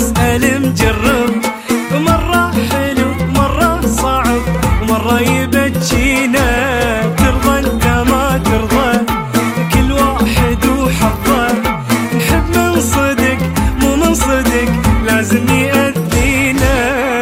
اسأل مجرب، مرة حلو مرة صعب ومرة يبجينا. ترضى انت ما ترضى كل واحد وحظه، نحب من صدق مو من صدق لازم يأذينا.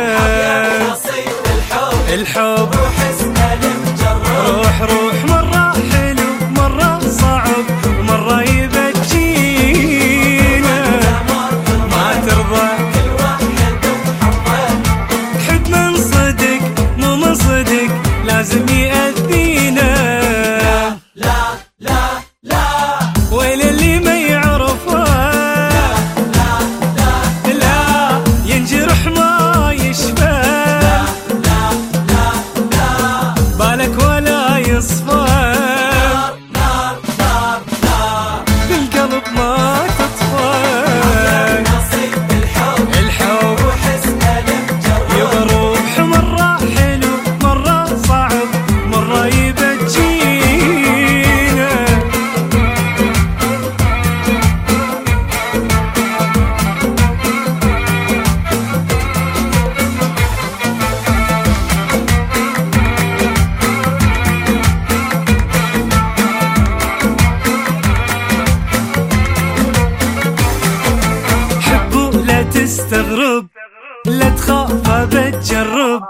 الحب روح اسأل مجرب، روح مرة حلو مرة صعب ومرة يبجينا. ما ترضى كل واحد وحظه، حب من صدق مو من صدق لازم يأذينا. لا لا لا ويل اللي ما يعرفه، لا لا لا ينجرح ما يشفى، بالك ولا يصفى، نار نار نار بالقلب ما تطفى. نصيب الحب روح اسأل مجرب، يروح مرة حلو مرة صعب مرة يبجينا. حبوا لا تستغرب لا تخاف بتجرب،